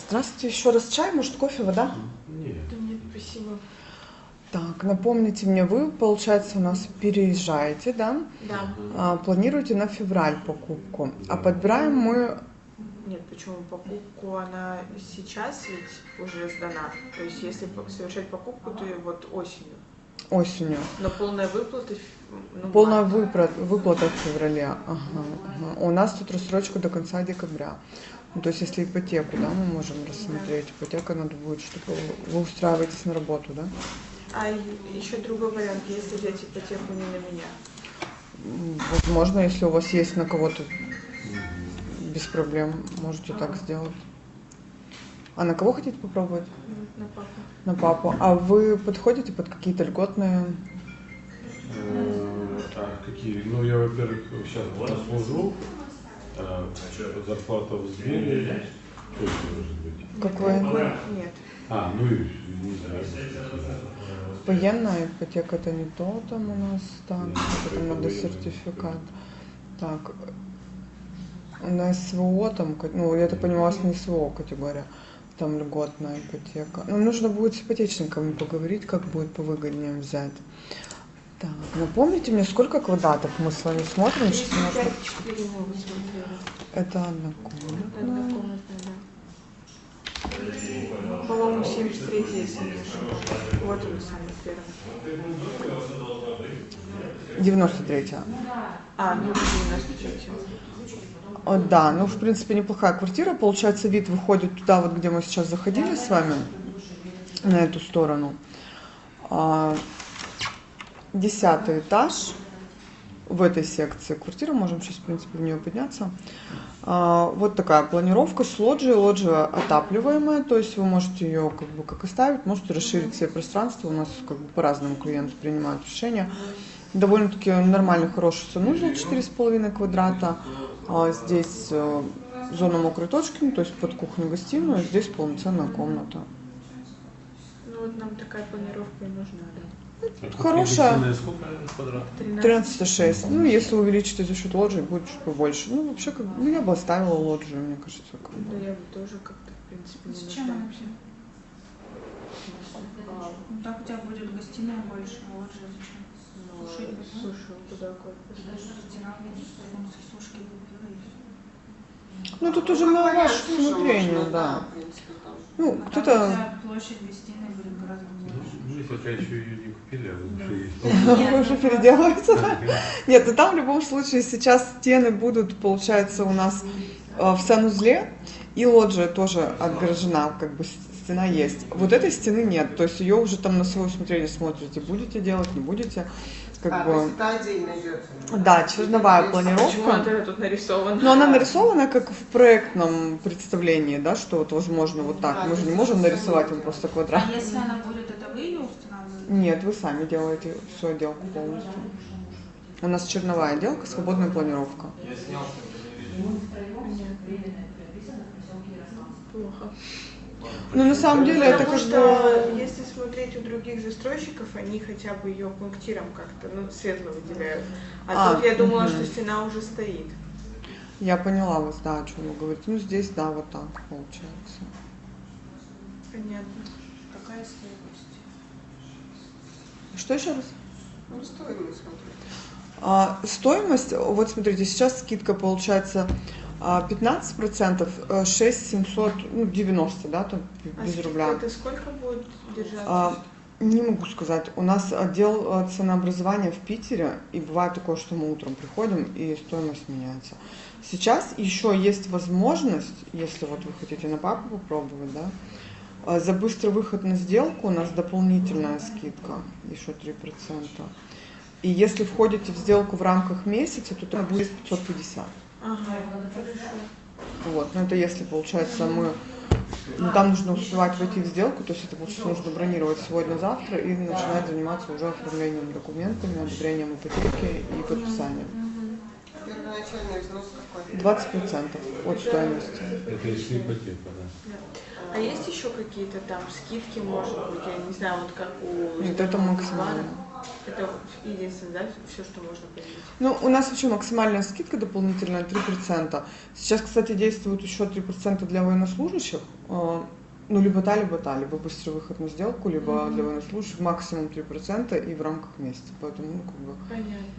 Здравствуйте, еще раз чай, может кофе, вода? Нет. Да нет, спасибо. Так, напомните мне, вы, получается, у нас переезжаете, да? Да. Планируете на февраль покупку, а подбираем мы Нет, почему покупку она сейчас ведь уже сдана. То есть если совершать покупку, то и вот осенью. осенью. Но полная выплата, ну, Полная марта. выплата в феврале. Ага. У нас тут рассрочка до конца декабря. Ну, то есть, если ипотеку, да, мы можем рассмотреть. Ипотека надо будет, чтобы вы устраиваетесь на работу, да? А еще другой вариант, если взять ипотеку не на меня. Возможно, если у вас есть на кого-то, без проблем, можете так сделать. А на кого хотите попробовать? На папу. На папу. А вы подходите под какие-то льготные? Какие? Ну, я, во-первых, сейчас служу, зарплата в Сбере, точно может быть. Какой? Нет. Ну и не знаю. Военная ипотека это не то там у нас, так, там надо сертификат. Так, на СВО там, ну, я так понимаю, у вас не СВО категория, там льготная ипотека. Ну, нужно будет с ипотечниками поговорить, как будет повыгоднее взять. Так, напомните мне, сколько квадратов мы с вами смотрим? 5-4 мы вот смотрели. Это однокомнатная. Однокомнатная, да. По-моему, 73, если не ошибаюсь. Вот он самый первый. 93-я. Ну, 93. Да, ну, в принципе, неплохая квартира. Получается, вид выходит туда, вот где мы сейчас заходили с вами, на эту сторону. 10-й этаж в этой секции квартиры. Можем сейчас, в принципе, в нее подняться. Вот такая планировка с лоджией. Лоджия отапливаемая, то есть вы можете ее как оставить, можете расширить себе пространство. У нас по-разному клиенты принимают решения. Довольно-таки нормальный, хороший санузел, 4,5 квадрата. Здесь зона мокрой точки, ну, то есть под кухню-гостиную. Здесь полноценная комната. Ну вот нам такая планировка и нужна, да. Хорошая. Сколько квадратов? 13,6. Ну, если увеличите за счет лоджии, будет чуть побольше. Ну, вообще, я бы оставила лоджию, мне кажется. Да, я бы тоже как-то, в принципе, не Зачем нужна. вообще? Ну так у тебя будет гостиная больше, а лоджия зачем? Сушить бы, да? Слушай, куда копить? Даже раздирала, функции сушки купила и все. Ну, тут уже на ваше усмотрение, да. Ну, А кто-то... там у тебя площадь гостиной будет гораздо больше. Мы пока еще ее не купили, а уже есть. Вы уже переделываете? Нет, ну там в любом случае сейчас стены будут, получается, у нас в санузле, и лоджия тоже отгорожена, стена есть. Вот этой стены нет, то есть ее уже там на свое усмотрение смотрите, будете делать, не будете. Стадийно идет. Да, черновая Почему планировка. она тут нарисована? Но она нарисована как в проектном представлении, да, что вот возможно вот так. Мы же не можем нарисовать вам просто квадрат. А если она будет, это вы ее устанавливаете? Нет, вы сами делаете всю отделку полностью. У нас черновая отделка, свободная планировка. Плохо. Ну, на самом деле, это Потому как что, бы... если смотреть у других застройщиков, они хотя бы ее пунктиром как-то, светло выделяют. Тут я думала, что стена уже стоит. Я поняла вас, да, о чем вы говорите. Ну, здесь, да, вот так получается. Понятно. Какая стоимость? Что еще раз? Ну, стоимость смотрю. Стоимость, вот смотрите, сейчас скидка получается 15%, 6700, 90, да, там без рубля. Это сколько будет держаться? Не могу сказать. У нас отдел ценообразования в Питере, и бывает такое, что мы утром приходим, и стоимость меняется. Сейчас еще есть возможность, если вот вы хотите на папу попробовать, да, за быстрый выход на сделку у нас дополнительная скидка, еще 3%. И если входите в сделку в рамках месяца, то это будет 550. Ага, хорошо. Вот, но это если, получается, там нужно успевать войти в сделку, то есть это получается нужно бронировать сегодня-завтра и начинать заниматься уже оформлением документами, одобрением ипотеки и подписанием. Первоначальный взнос какой? 20% от стоимости. Это если ипотека, да. А есть еще какие-то там скидки, может быть, я не знаю, вот как у... Нет, это максимально. Это единственное, да, все, что можно поделить? Ну, у нас вообще максимальная скидка дополнительная 3%. Сейчас, кстати, действует еще 3% для военнослужащих. Ну, либо та, либо быстрый выход на сделку, либо для военнослужащих максимум 3% и в рамках месяца. Поэтому, ну, как бы... Понятно.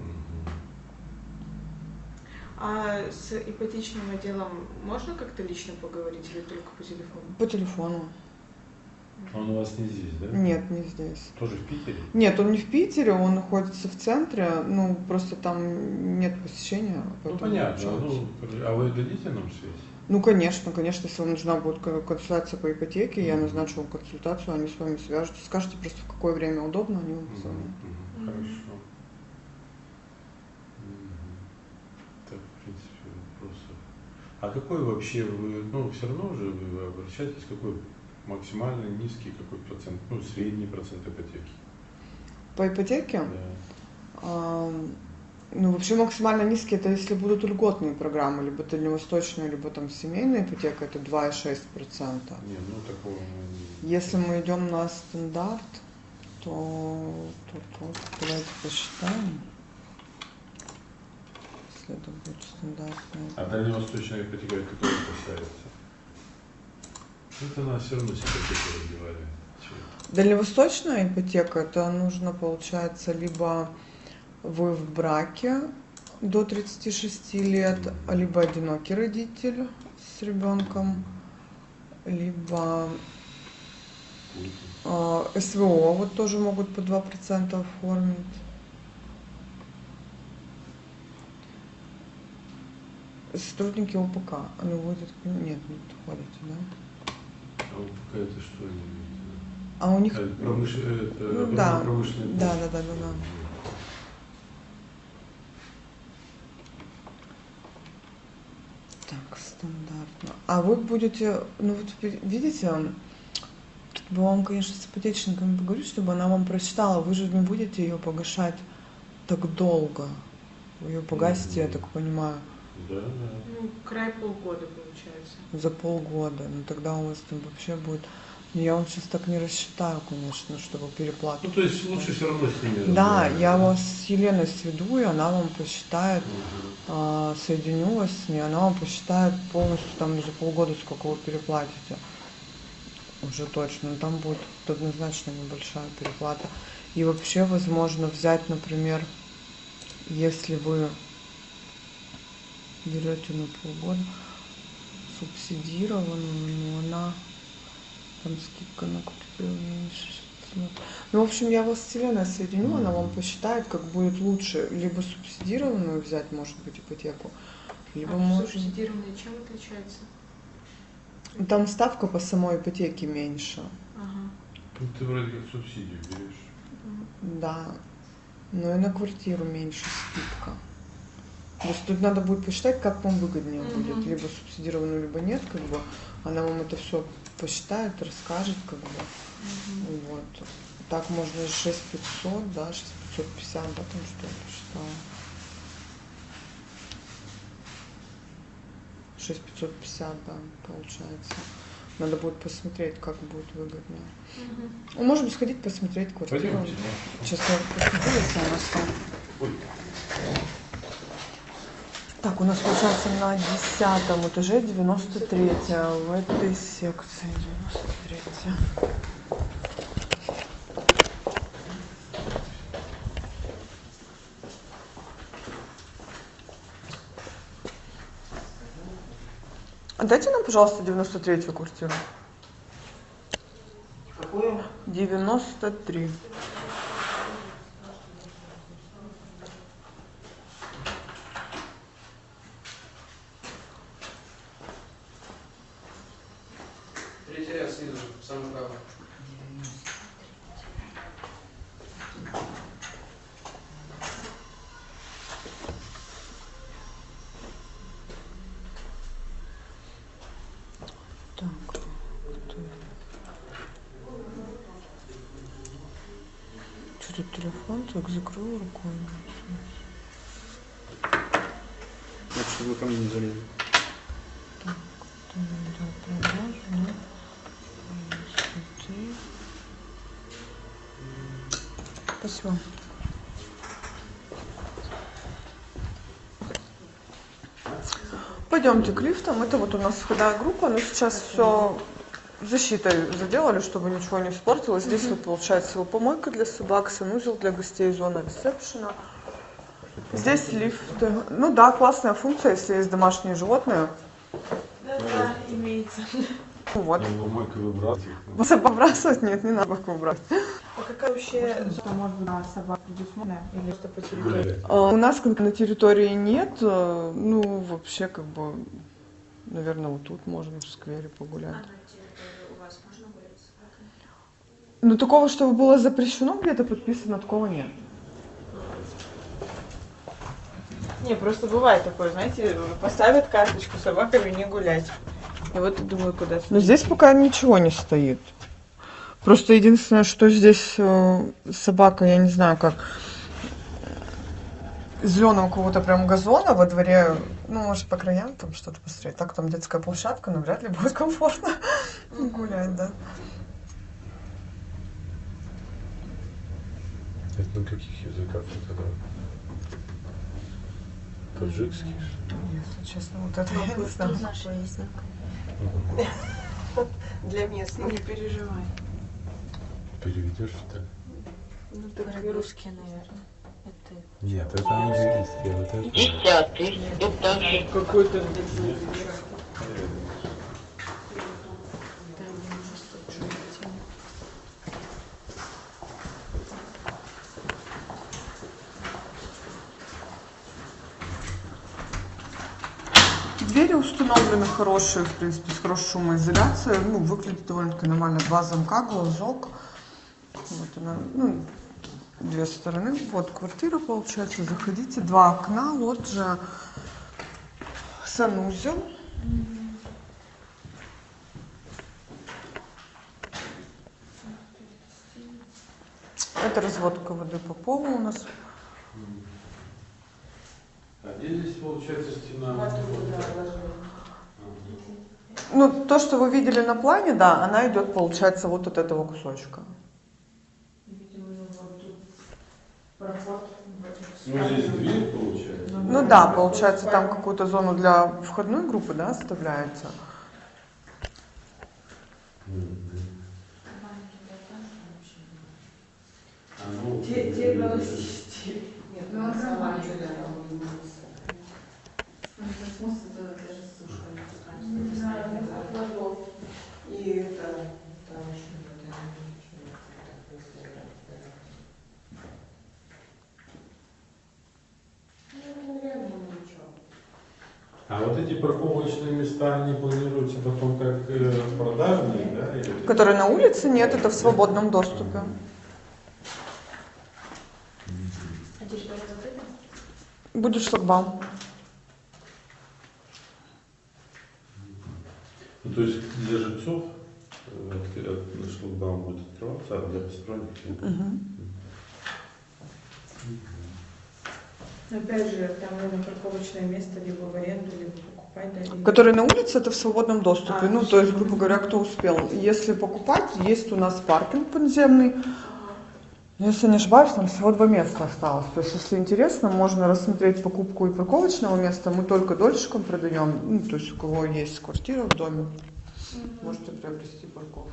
А с ипотечным отделом можно как-то лично поговорить или только по телефону? По телефону. Он у вас не здесь, да? Нет, не здесь. Тоже в Питере? Нет, он не в Питере, он находится в центре, ну, просто там нет посещения. Ну, понятно. Ну, а вы дадите нам связь? Ну, конечно, если вам нужна будет консультация по ипотеке, я назначу вам консультацию, они с вами свяжутся, скажете просто, в какое время удобно, они вам позвонят. Хорошо. Так, в принципе, вопросов. А какой вообще вы, ну, все равно же вы обращаетесь, какой максимально низкий, какой процент, ну, средний процент ипотеки? По ипотеке? Да. Ну, вообще максимально низкие, это если будут льготные программы, либо дальневосточная, либо там семейная ипотека, это 2,6%. Не, ну такого мы... Если мы идем на стандарт, то давайте посчитаем. Если это будет стандартная. А дальневосточная ипотека это тоже касается? Это нас все равно с ипотекой разбивали. Дальневосточная ипотека, это нужно, получается, либо вы в браке до 36 лет, либо одинокий родитель с ребенком, либо СВО вот тоже могут по 2% оформить. Сотрудники ОПК, они вводят, нет, не подходите, да? А ОПК это что они имеют? А у них... Ну, да, промышленный. Да. Так, стандартно. А вы будете, ну вот видите, тут бы вам, конечно, с ипотечниками поговорить, чтобы она вам прочитала. Вы же не будете ее погашать так долго. Вы ее погасите, я так понимаю. Да. Ну, край полгода получается. За полгода. Ну тогда у вас там вообще будет... Я вам сейчас так не рассчитаю, конечно, чтобы переплату. Ну, то есть лучше все равно с ними. Да, я вас с Еленой сведу, и она вам посчитает, соединю вас с ней, она вам посчитает полностью там за полгода, сколько вы переплатите. Уже точно. Но там будет однозначно небольшая переплата. И вообще возможно взять, например, если вы берете на полгода субсидированную, но она... Там скидка на квартиру меньше. Ну, в общем, я вас с Еленой соединю, она вам посчитает, как будет лучше. Либо субсидированную взять, может быть, ипотеку, либо можно... Субсидированная чем отличается? Там ставка по самой ипотеке меньше. Ага. Ну, ты вроде как субсидию берешь. Да. Но и на квартиру меньше скидка. То есть тут надо будет посчитать, как вам выгоднее будет. Либо субсидированную, либо нет, как бы. Она вам это все посчитает, расскажет, как бы. Вот. Так можно 6500, да, 6550, да, там что я посчитала. 6550, да, получается. Надо будет посмотреть, как будет выгоднее. Мы можем сходить посмотреть квартиру. Пойдемте, да. Сейчас я посмотрю, если она там. Ой. Так, у нас получается на 10 этаже 93 в этой секции 93. Дайте нам, пожалуйста, 93-ю квартиру. Какую? 93. Третий ряд снизу, самый правый. Так, что тут телефон? Так, закрою рукой. Вот, чтобы вы ко мне не залезли. Так, кто видел продажу, да? Спасибо. Пойдемте к лифтам. Это вот у нас входная группа, но сейчас все защитой заделали, чтобы ничего не испортилось. Здесь вот получается помойка для собак, санузел для гостей, зона ресепшена. Здесь лифт. Ну да, классная функция, если есть домашние животные. Да, имеется. Ну вот. Помойка выбрасывать. Побрасывать? Нет, не надо собаку брать. А какая вообще зона может быть на собак предусмотрена? Или что по территории? У нас на территории нет. Ну, вообще, как бы, наверное, вот тут можно в сквере погулять. А на территории у вас можно гулять с собакой? Ну, такого, чтобы было запрещено, где-то подписано, такого нет. Не, просто бывает такое, знаете, поставят карточку собаками не гулять. И вот я думаю, куда Но здесь пока ничего не стоит. Просто единственное, что здесь собака, я не знаю, как зеленого какого-то прям газона во дворе, ну, может, по краям там что-то посмотреть. Так, там детская площадка, но вряд ли будет комфортно гулять, да. Это на каких языках это? Таджикский? Если честно, вот это я не знаю. Наши язык. для местных. Не переживай. Переведешь это? Ну, так Говорят, русские, наверное. Это Нет, это английский, вот это. какой-то... Двери установлены хорошие, в принципе, с хорошей шумоизоляцией. Ну, выглядит довольно-таки нормально. Два замка, глазок. Вот она, ну, две стороны. Вот квартира, получается. Заходите. Два окна, лоджия, санузел. Это разводка воды по полу у нас. А где здесь получается стена? Ну, то, что вы видели на плане, да, она идет, получается, вот от этого кусочка. Ну, здесь дверь получается. Ну да, получается, там какую-то зону для входной группы, да, оставляется. А вот эти парковочные места, они планируются потом как продажные, да? Или... Которые на улице нет, это в свободном доступе. А территория закрыта? Будет шлагбаум. Ну, то есть для жильцов шлагбаум будет открываться, а для посторонних нет. Опять же, там нужно парковочное место либо в аренду, либо покупать, да? Или... Которые на улице, это в свободном доступе. А, Ну, то есть, грубо говоря, кто успел. Если покупать, есть у нас паркинг подземный. Если не ошибаюсь, там всего 2 места осталось. То есть, если интересно, можно рассмотреть покупку и парковочного места. Мы только дольщикам продаем. Ну, то есть, у кого есть квартира в доме, можете приобрести парковку.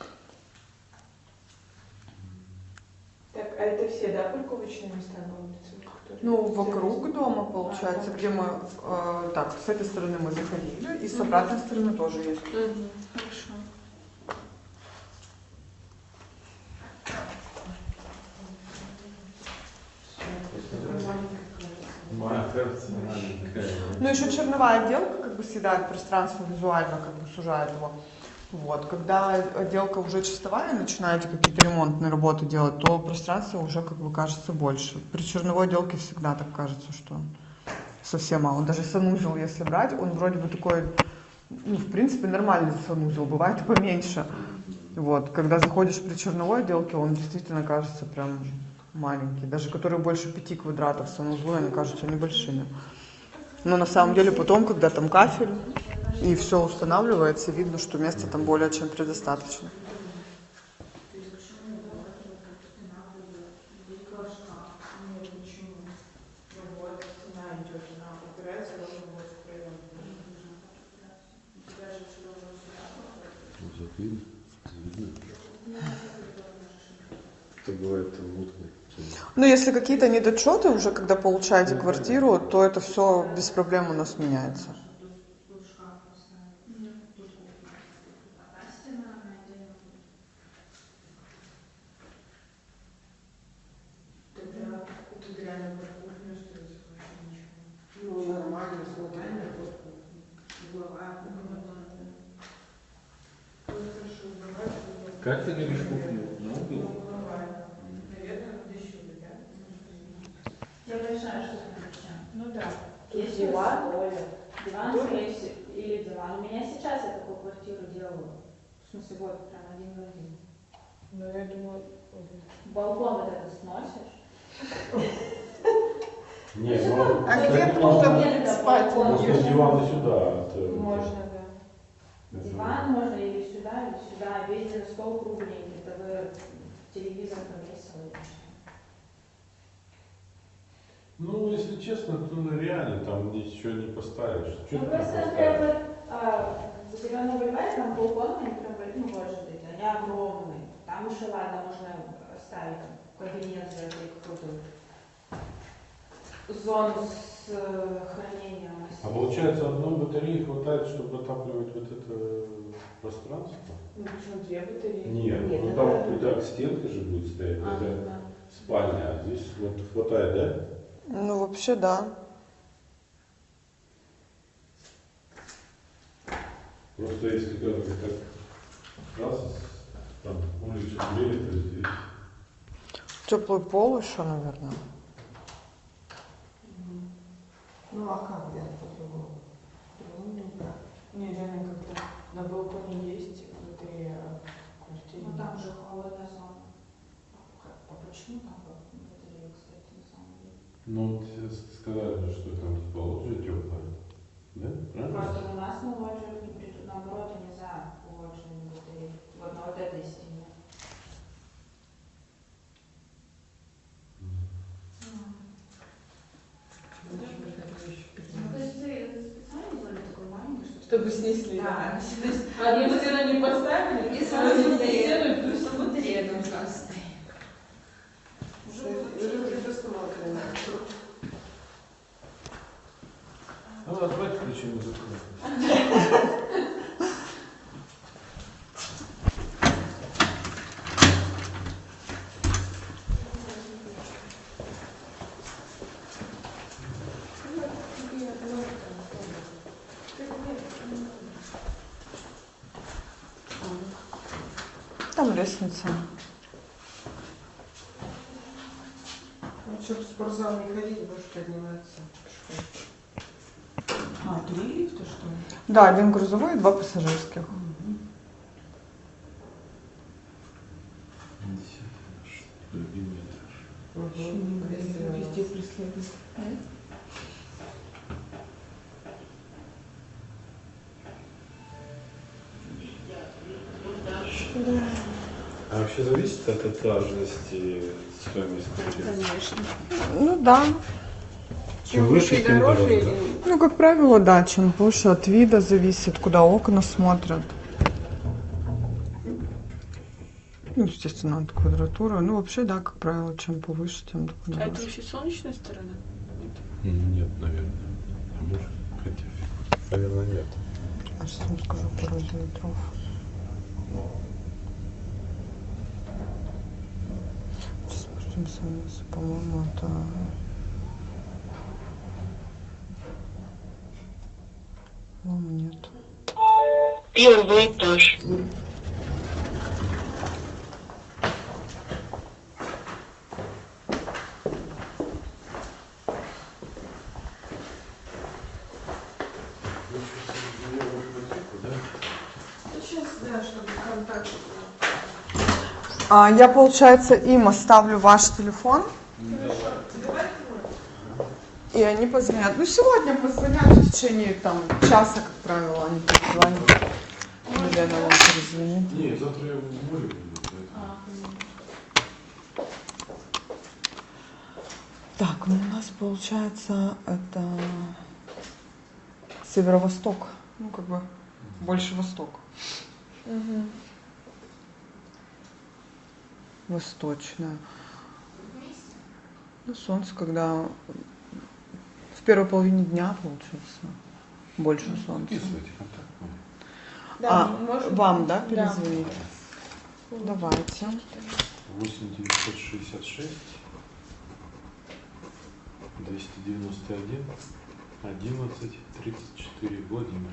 Так, а это все, да, парковочные места на улице? Ну, вокруг дома, получается, где мы... так, с этой стороны мы заходили, и с обратной стороны тоже есть. Хорошо. Кажется, маленькая. Ну, еще черновая отделка как бы съедает пространство визуально, как бы сужает его. Вот. Когда отделка уже чистовая, начинаете какие-то ремонтные работы делать, то пространство уже как бы кажется больше. При черновой отделке всегда так кажется, что совсем мало. Даже санузел, если брать, он вроде бы такой, ну, в принципе, нормальный санузел, бывает поменьше. Вот. Когда заходишь при черновой отделке, он действительно кажется прям маленький. Даже которые больше 5 квадратов санузлы, они кажутся небольшими. Но на самом деле потом, когда там кафель и все устанавливается, видно, что места там более чем предостаточно. Видно? Это бывает мутно. Ну, если какие-то недочеты уже, когда получаете квартиру, то это все без проблем у нас меняется. Ну, нормально, смотрели. Как ты говоришь кухню? На угол? Я решаю, что это. Ну да. Есть диван, диван, скорее всего, или диван. У меня сейчас я такую квартиру делаю. В смысле, вот прям один в один. Ну, я думаю... Балкон вот это сносишь. Нет, ну... А где можно спать? Можно с дивана сюда. Можно, да. Диван можно или сюда, или сюда. Везде стол кругленький. Это вы телевизор повесил или что? Ну, если честно, то реально там ничего не поставишь. Что Ну, ты там просто, поставишь? например, в Зеленом бульваре там балконы, они прям, ну, может быть, они огромные. Там еще, ладно, можно оставить кабинет за какую-то зону с хранением. А получается, одной батареи хватает, чтобы отапливать вот это пространство? Ну, почему 2 батареи? Нет, ну там так стенка же будет стоять, это Да. спальня, а здесь вот хватает, да? Ну, вообще, да. Просто если как так раз, там улицу двери, то здесь. Теплый пол еще, наверное. Ну, а как, да, по-другому? По-другому никак. Не, реально как-то на балконе есть внутри квартиры. Ну, там же холодная зона. А почему там батарея, кстати, на самом деле? Ну, сказали, что там типа лоджия теплая. Да? Правильно? Просто у нас на лоджию не придут, наоборот, нельзя лоджию не батареи. Вот на вот этой стене. Ну, то есть ты это специально сделали такой маленький, Чтобы снесли, да. Одну стену не поставили, И сразу стену, и плюс внутри это ужасно. Уже предусмотрено. Ну, а давайте включим музыку. Там лестница. Лучше в спортзал не ходить, будешь подниматься пешком. А, 3 лифта, что ли? Да, 1 грузовой и 2 пассажирских. Любимый этаж. Везде преследуют. А вообще зависит от этажности стоимость квартиры? Конечно. Ну да. Чем выше, тем дороже, да? Ну, как правило, да, чем выше от вида зависит, куда окна смотрят. Ну, естественно, от квадратуры. Ну, вообще, да, как правило, чем повыше, тем А это дороже. вообще солнечная сторона? Нет, наверное. А может, хотя, наверное, нет. А сейчас вам скажу коррозию ветров. Сейчас спустимся вниз. По-моему, это... По-моему, нет. 1 этаж. Сейчас, да, чтобы контакт. Я, получается, им оставлю ваш телефон. И они позвонят. Ну, сегодня позвонят в течение там часа, как правило, они позвонят. Елена вам перезвонит. Нет, завтра я в море буду. Так, ну у нас получается это северо-восток. Ну, как бы больше восток. Восточная. Ну, солнце, когда в первой половине дня, получается, больше солнца. Записывайте контактные. Вам, да, перезвонить? Давайте. 8 966 291 11 34 Владимир.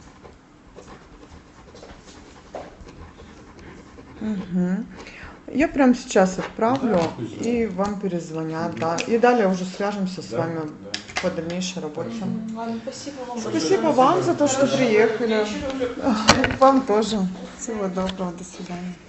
Угу. Я прямо сейчас отправлю, Да, пусть и вам перезвонят, да. И далее уже свяжемся с Да, вами да. по дальнейшей работе. Ладно, спасибо вам Спасибо вам за то, что приехали. Вам тоже. Всего доброго, до свидания.